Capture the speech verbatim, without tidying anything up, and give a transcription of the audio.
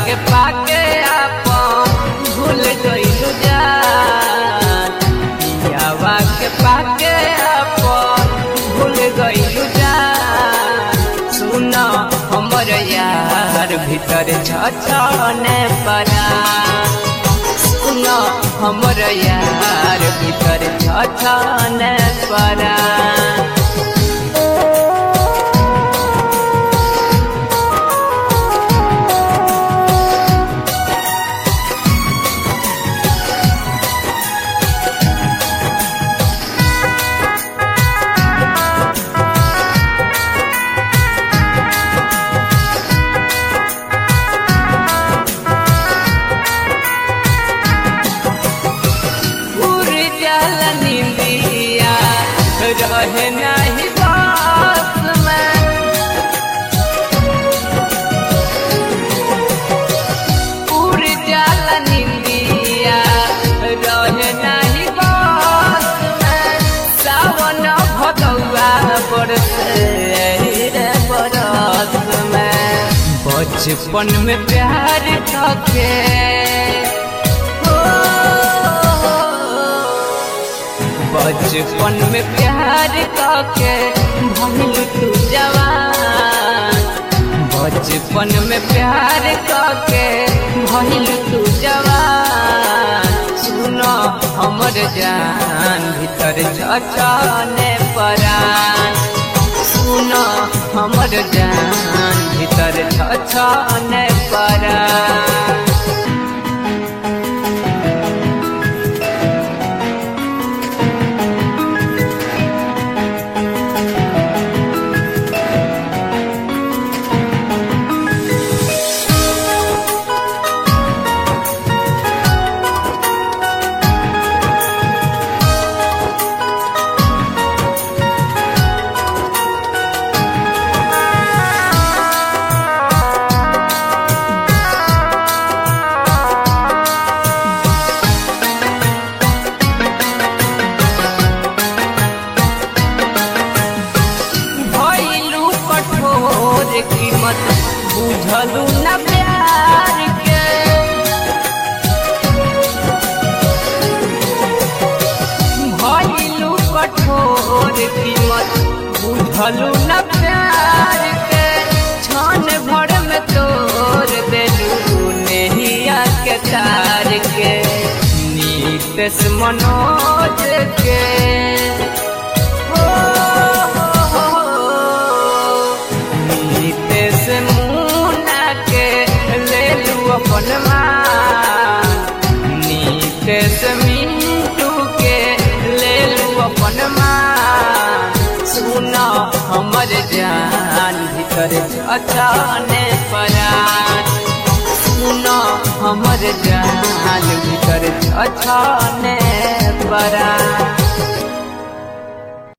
के पाके आपन भूल गइलू जान, पियावा के पाके आपन भूल गइलू जान। सुन हमर यार भीतर छछने परान, सुन हमर यार भीतर छछने परान। रहे नहीं बात में पूरी जाला निंदिया, रहे नहीं बात में। सावन भदौआ बरसे रे बरस में, बचपन में प्यार करके बचपन में प्यार करके भइल तू जवान, बचपन में प्यार करके भइल तू जवान। सुनो हमर जान भीतर छछने परान, सुनो हमर जान भीतर छछने परान। कीमत बुझलू न प्यार के, भइलू कठोर कीमत बुझलू न प्यार के। क्षण भर में तोड़ देलू नैया के तार के, नीतीश मनोज के अपन मान, नीतीश मिंटू के ले लू अपन मान। सुना हमर जान भीतर छछने परान, सुना हमर जान भीतर छछने परान।